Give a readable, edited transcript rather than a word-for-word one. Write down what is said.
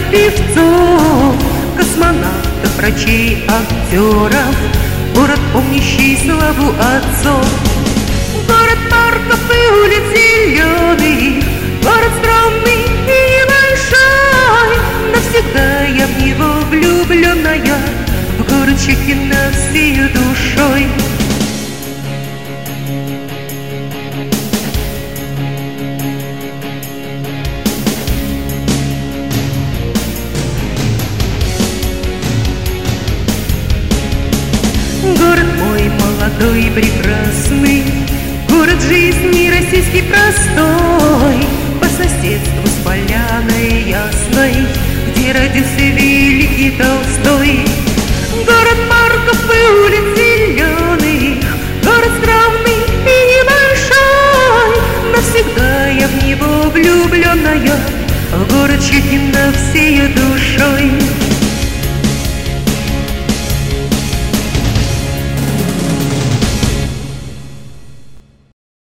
певцов, космонавтов, врачей, актеров. Город, помнящий славу отцов. Город парков и улиц зеленых, город скромный и большой. Навсегда я в него влюбленная, в город Чехина всею душой. Город мой молодой и прекрасный, город жизни российский простой.